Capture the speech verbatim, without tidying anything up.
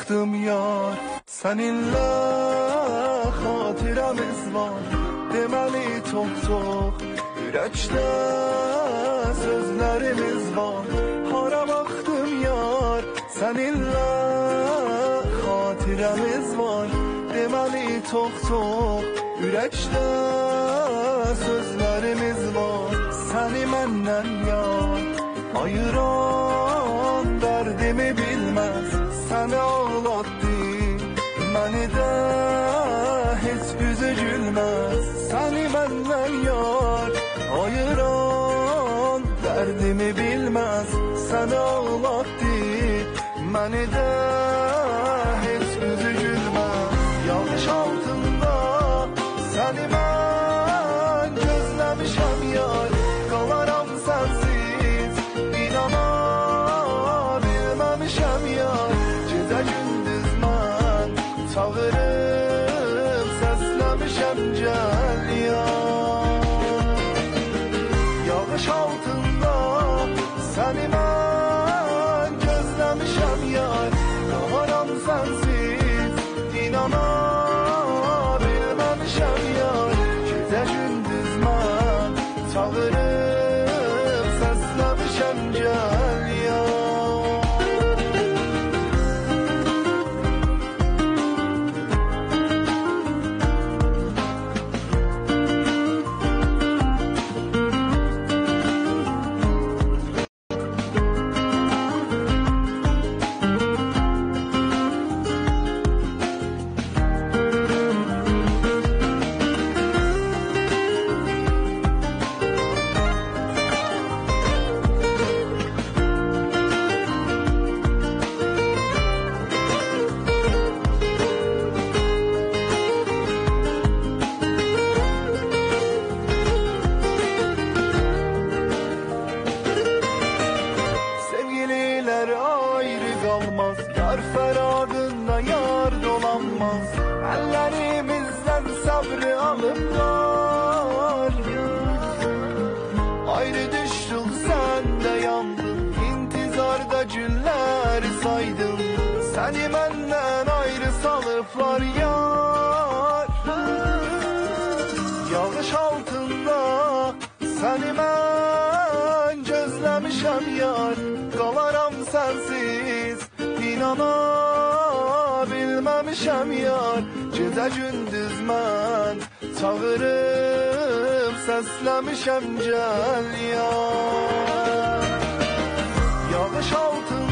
baxdım yar, səninlə xatirəmiz var. Deməli çox-çox ürəkdə sözlərimiz var. Hara baxdım yar, səninlə xatirəmiz var. Deməli çox-çox ürəkdə sözlərimiz var. Səni məndən yar ayıran dərdimi bilməz. Səni ağlatdı məni də heç üzü gülməz. Səni məndən yar ayıran dərdimi bilməz. Səni ağlatdı məni də heç üzü gülməz. Yağış altında səni mən gözləmişəm yar. Qalaram sənsiz inana bilməmişəm yar. Gecə gündüz mən çağırıb səsləmişəm gəl yar. Yağış altında səni mən gözləmişəm yar. Qalaram sənsiz inana bilməmişəm yar. Gecə gündüz mən çağırıb səsləmişəm gəl yar. Qalmaz, yar fərağında yar dolanmaz. Əllərimizdən səbri alıblar. Ayrı düşdük, sən də yandın. İntizarda günləri saydım. Səni məndən ayrı salıblar yar. Yağış altında səni mən gözləmişəm yar. Qalaram sənsiz inana bilməmişəm yar. Gecə gündüz mən çağırıb səsləmişəm gəl yar. Yağış altında